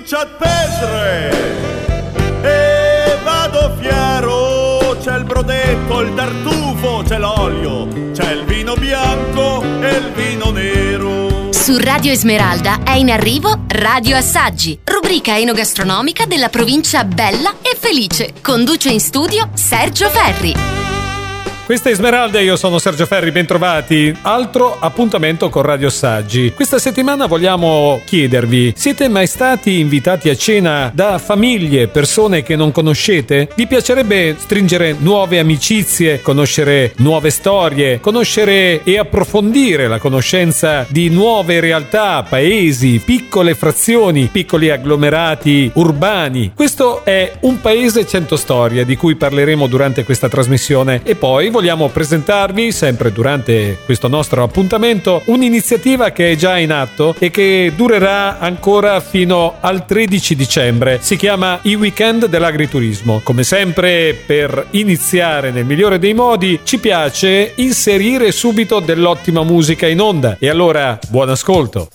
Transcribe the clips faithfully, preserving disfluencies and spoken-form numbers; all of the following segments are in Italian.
comincia a pesre e vado fiero. C'è il brodetto, il tartufo, c'è l'olio, c'è il vino bianco e il vino nero. Su Radio Esmeralda è in arrivo Radio Assaggi, rubrica enogastronomica della provincia bella e felice. Conduce in studio Sergio Ferri. Questa è Esmeralda, io sono Sergio Ferri, bentrovati. Altro appuntamento con Radio Assaggi. Questa settimana vogliamo chiedervi: siete mai stati invitati a cena da famiglie, persone che non conoscete? Vi piacerebbe stringere nuove amicizie, conoscere nuove storie, conoscere e approfondire la conoscenza di nuove realtà, paesi, piccole frazioni, piccoli agglomerati urbani? Questo è Un Paese cento Storie, di cui parleremo durante questa trasmissione. E poi vogliamo presentarvi, sempre durante questo nostro appuntamento, un'iniziativa che è già in atto e che durerà ancora fino al tredici dicembre. Si chiama I Weekend dell'Agriturismo. Come sempre, per iniziare nel migliore dei modi, ci piace inserire subito dell'ottima musica in onda. E allora, buon ascolto!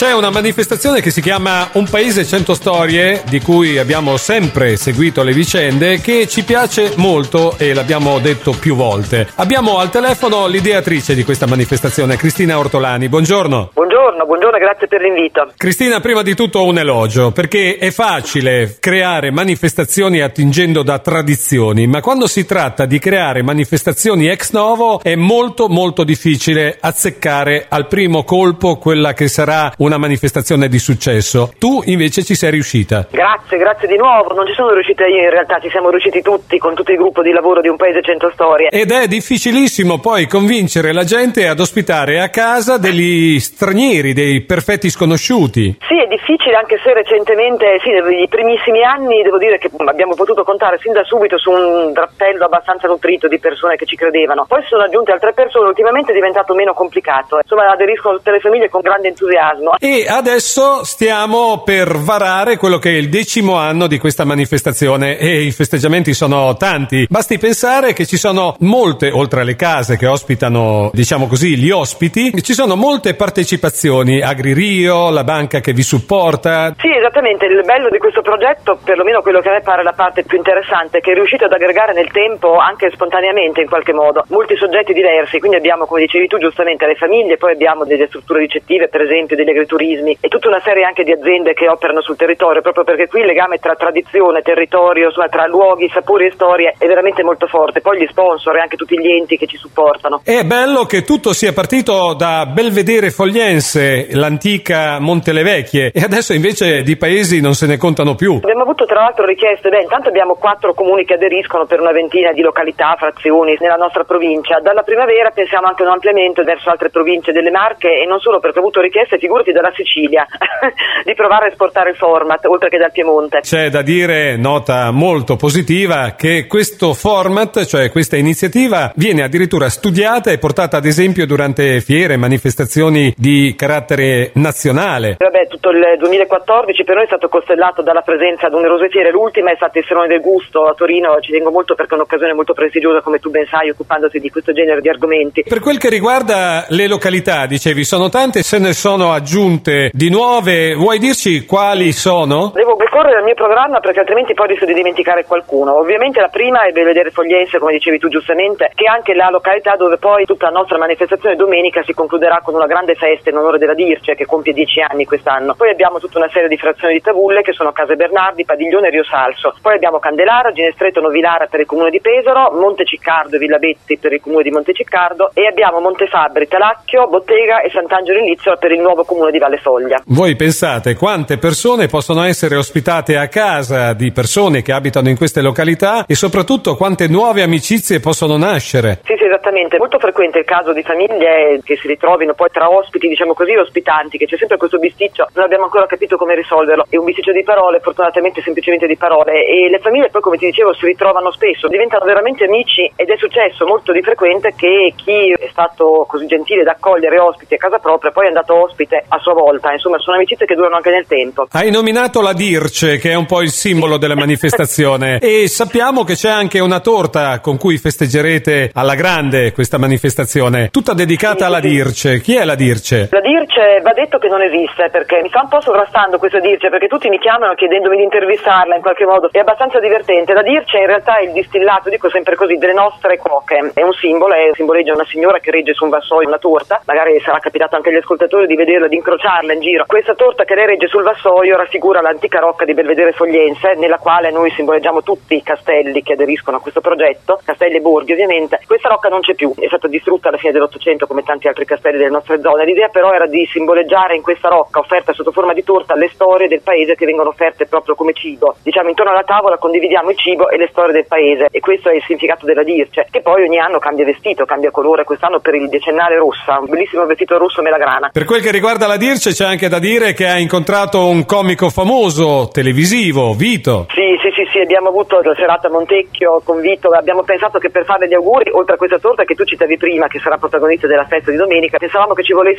c'è una manifestazione che si chiama Un Paese cento Storie, di cui abbiamo sempre seguito le vicende, che ci piace molto e l'abbiamo detto più volte. Abbiamo al telefono l'ideatrice di questa manifestazione, Cristina Ortolani. Buongiorno. Buongiorno, buongiorno e grazie per l'invito. Cristina, prima di tutto un elogio, perché è facile creare manifestazioni attingendo da tradizioni, ma quando si tratta di creare manifestazioni ex novo è molto molto difficile azzeccare al primo colpo quella che sarà una manifestazione di successo. Tu invece ci sei riuscita. Grazie, grazie di nuovo. Non ci sono riuscita io, in realtà ci siamo riusciti tutti con tutto il gruppo di lavoro di Un Paese cento Storie. Ed è difficilissimo poi convincere la gente ad ospitare a casa degli stranieri, dei perfetti sconosciuti. Sì, è difficile, anche se recentemente, sì, nei primissimi anni devo dire che abbiamo potuto contare sin da subito su un drappello abbastanza nutrito di persone che ci credevano. Poi si sono aggiunte altre persone, ultimamente è diventato meno complicato. Insomma, aderiscono tutte le famiglie con grande entusiasmo. E adesso stiamo per varare quello che è il decimo anno di questa manifestazione e i festeggiamenti sono tanti. Basti pensare che ci sono molte, oltre alle case che ospitano, diciamo così, gli ospiti, ci sono molte partecipazioni. AgriRio, la banca che vi supporta. Sì, esattamente. Il bello di questo progetto, perlomeno quello che a me pare la parte più interessante, è che è riuscito ad aggregare nel tempo, anche spontaneamente in qualche modo, molti soggetti diversi. Quindi abbiamo, come dicevi tu giustamente, le famiglie, poi abbiamo delle strutture ricettive, per esempio degli agriturismi, e tutta una serie anche di aziende che operano sul territorio, proprio perché qui il legame tra tradizione, territorio, insomma, tra luoghi, sapori e storie è veramente molto forte. Poi gli sponsor e anche tutti gli enti che ci supportano. È bello che tutto sia partito da Belvedere Fogliense, l'antica Montelevecchie, e adesso invece di paesi non se ne contano più. Abbiamo avuto tra l'altro richieste, beh, intanto abbiamo quattro comuni che aderiscono per una ventina di località, frazioni nella nostra provincia. Dalla primavera pensiamo anche a un ampliamento verso altre province delle Marche, e non solo, perché ho avuto richieste, figurati, dalla Sicilia di provare a esportare il format, oltre che dal Piemonte. C'è da dire, nota molto positiva, che questo format, cioè questa iniziativa, viene addirittura studiata e portata ad esempio durante fiere, manifestazioni di carattere nazionale. Vabbè, tutto il duemilaquattordici per noi è stato costellato dalla presenza a numerose fiere. L'ultima è stata il Salone del Gusto a Torino. Ci tengo molto perché è un'occasione molto prestigiosa, come tu ben sai, occupandosi di questo genere di argomenti. Per quel che riguarda le località, dicevi, sono tante, se ne sono aggiunte di nuove. Vuoi dirci quali sono? Devo ricorrere al mio programma perché altrimenti poi rischio di dimenticare qualcuno. Ovviamente la prima è Belvedere Fogliense, come dicevi tu giustamente, che è anche la località dove poi tutta la nostra manifestazione domenica si concluderà con una grande festa in onore della Dirce, che compie dieci anni quest'anno. Poi abbiamo tutta una serie di frazioni di Tavulle, che sono Case Bernardi, Padiglione e Rio Salso. Poi abbiamo Candelara, Ginestreto, Novilara per il comune di Pesaro, Monteciccardo e Villabetti per il comune di Monteciccardo, e abbiamo Montefabbri, Talacchio, Bottega e Sant'Angelo in Lizzola per il nuovo comune di Valle Foglia. Voi pensate quante persone possono essere ospitate a casa di persone che abitano in queste località, e soprattutto quante nuove amicizie possono nascere? Sì, sì, esattamente. Molto frequente il caso di famiglie che si ritrovino poi tra ospiti, diciamo così, e ospitanti, che c'è sempre questo bisticcio, non abbiamo ancora capito come risolverlo. È un bisticcio di parole, fortunatamente semplicemente di parole, e le famiglie poi, come ti dicevo, si ritrovano spesso, diventano veramente amici, ed è successo molto di frequente che chi è stato così gentile da accogliere ospiti a casa propria poi è andato ospite a sua volta. Insomma, sono amicizie che durano anche nel tempo. Hai nominato la Dirce, che è un po' il simbolo della manifestazione, e sappiamo che c'è anche una torta con cui festeggerete alla grande questa manifestazione, tutta dedicata alla Dirce. Chi è la Dirce? La Dirce va detto che non esiste, perché mi sta un po' sovrastando questa Dirce, perché tutti mi chiamano chiedendomi di intervistarla in qualche modo. È abbastanza divertente. La Dirce in realtà è il distillato, dico sempre così, delle nostre cuoche. È un simbolo, è, simboleggia una signora che regge su un vassoio una torta. Magari sarà capitato anche agli ascoltatori di vederla, di incrociarla in giro. Questa torta che lei regge sul vassoio raffigura l'antica rocca di Belvedere Fogliense, nella quale noi simboleggiamo tutti i castelli che aderiscono a questo progetto, castelli e borghi ovviamente. Questa rocca non c'è più, è stata distrutta alla fine dell'Ottocento come tanti altri castelli delle nostre zone. L'idea però era di simboleggiare in questa rocca, offerta sotto forma di torta, le storie del paese che vengono offerte proprio come cibo. Diciamo, intorno alla tavola condividiamo il cibo e le storie del paese, e questo è il significato della Dirce, che poi ogni anno cambia vestito, cambia colore. Quest'anno per il decennale rossa, un bellissimo vestito rosso melagrana. Per quel che riguarda la Dirce c'è anche da dire che ha incontrato un comico famoso televisivo, Vito. Sì, sì, sì, sì, abbiamo avuto la serata a Montecchio con Vito. Abbiamo pensato che per farle gli auguri, oltre a questa torta che tu citavi prima, che sarà protagonista della festa di domenica, pensavamo che ci volesse un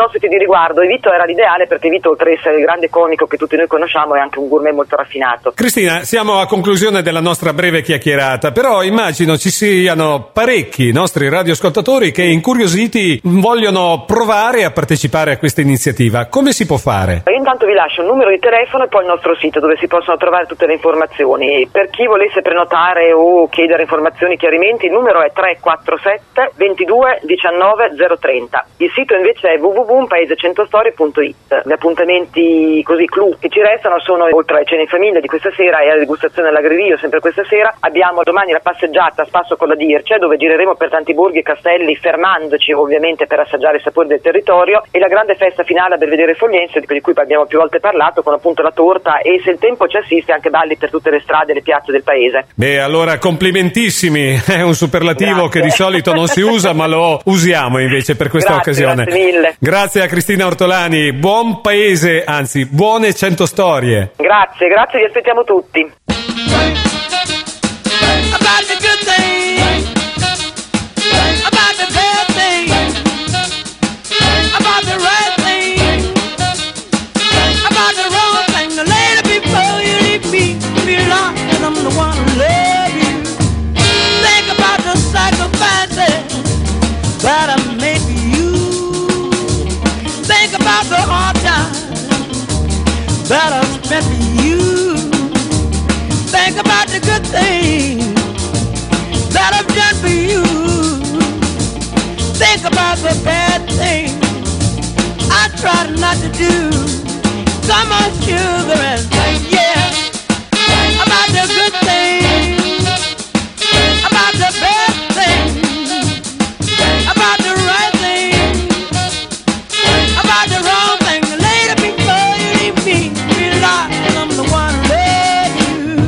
ospiti di riguardo e Vito era l'ideale perché Vito, oltre ad essere il grande comico che tutti noi conosciamo, è anche un gourmet molto raffinato. Cristina, siamo a conclusione della nostra breve chiacchierata, però immagino ci siano parecchi nostri radioascoltatori che incuriositi vogliono provare a partecipare a questa iniziativa. Come si può fare? Io intanto vi lascio un numero di telefono e poi il nostro sito dove si possono trovare tutte le informazioni. Per chi volesse prenotare o chiedere informazioni, chiarimenti, il numero è tre quattro sette ventidue diciannove zero trenta. Il sito invece è w w w punto paese cento storie punto i t. Gli appuntamenti così clou che ci restano sono, oltre alle cene in famiglia di questa sera e alla degustazione all'Agririo sempre questa sera, abbiamo domani la passeggiata a spasso con la Dirce, dove gireremo per tanti borghi e castelli, fermandoci ovviamente per assaggiare i sapori del territorio, e la grande festa finale a Belvedere Fogliense, di cui abbiamo più volte parlato, con appunto la torta e, se il tempo ci assiste, anche balli per tutte le strade e le piazze del paese. Beh, allora complimentissimi, è un superlativo Grazie. che di solito non si usa, ma lo usiamo invece per questa Grazie, occasione. Grazie mille. Grazie a Cristina Ortolani, buon paese, anzi buone cento storie. Grazie, grazie, vi aspettiamo tutti. About the good thing, about the bad thing, about the right thing, about the wrong thing. The later before you leave me, be lost, and I'm the one who love you. Think about the sacrifices that I made for you. Think about the hard times that I spent for you. Think about the good things that I've done for you. Think about the bad things I tried not to do. Come on, sugar, and think, yeah, about the good things, about the bad things, about the right things, about the wrong things. Later before you leave me, be lost, and I'm the one who love you.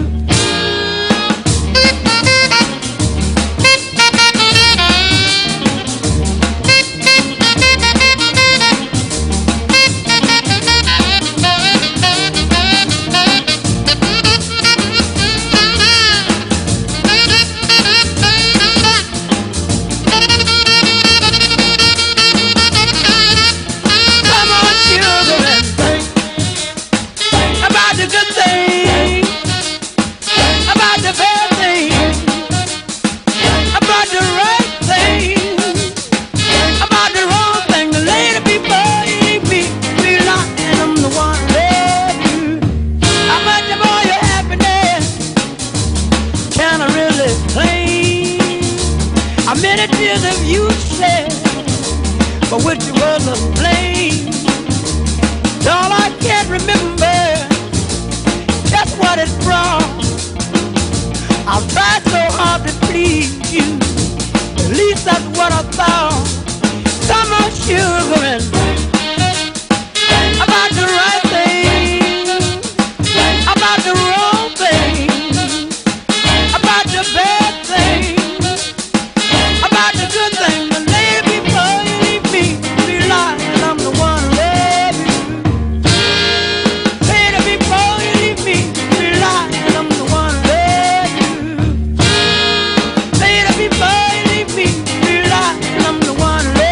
For which you was a blame. All I can't remember just what it brought. I've tried so hard to please you, at least that's what I thought. Come on, sugar, and about the right thing, about the wrong thing, about the bad thing, about the good thing. The lady before you leave me, be lying, I'm the one who love you. Lady before you leave me, be lying, I'm the one who love you. Lady before you leave me, be lying, I'm the one who love you.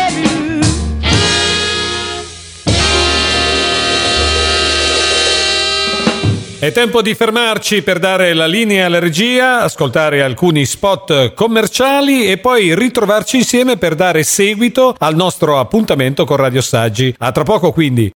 È tempo di fermarci per dare la linea alla regia, ascoltare alcuni spot commerciali e poi ritrovarci insieme per dare seguito al nostro appuntamento con Radio Saggi. A tra poco quindi.